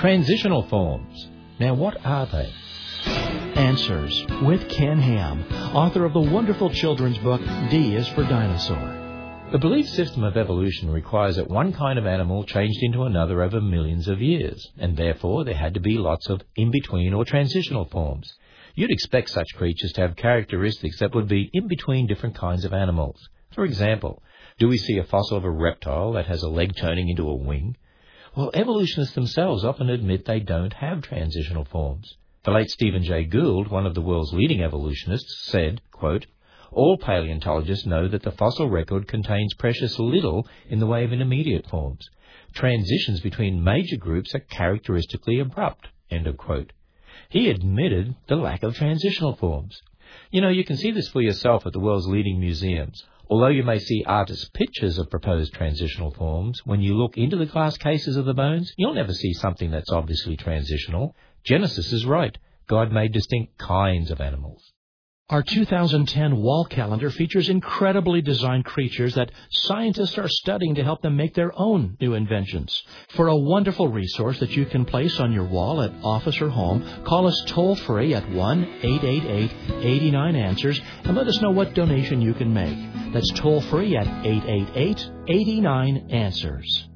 Transitional forms. Now, what are they? Answers with Ken Ham, author of the wonderful children's book, D is for Dinosaur. The belief system of evolution requires that one kind of animal changed into another over millions of years, and therefore there had to be lots of in-between or transitional forms. You'd expect such creatures to have characteristics that would be in between different kinds of animals. For example, do we see a fossil of a reptile that has a leg turning into a wing? Well, evolutionists themselves often admit they don't have transitional forms. The late Stephen Jay Gould, one of the world's leading evolutionists, said, quote, "All paleontologists know that the fossil record contains precious little in the way of intermediate forms. Transitions between major groups are characteristically abrupt," end of quote. He admitted the lack of transitional forms. You know, you can see this for yourself at the world's leading museums. Although you may see artists' pictures of proposed transitional forms, when you look into the glass cases of the bones, you'll never see something that's obviously transitional. Genesis is right. God made distinct kinds of animals. Our 2010 wall calendar features incredibly designed creatures that scientists are studying to help them make their own new inventions. For a wonderful resource that you can place on your wall at office or home, call us toll-free at 1-888-89-ANSWERS and let us know what donation you can make. That's toll-free at 888-89-ANSWERS.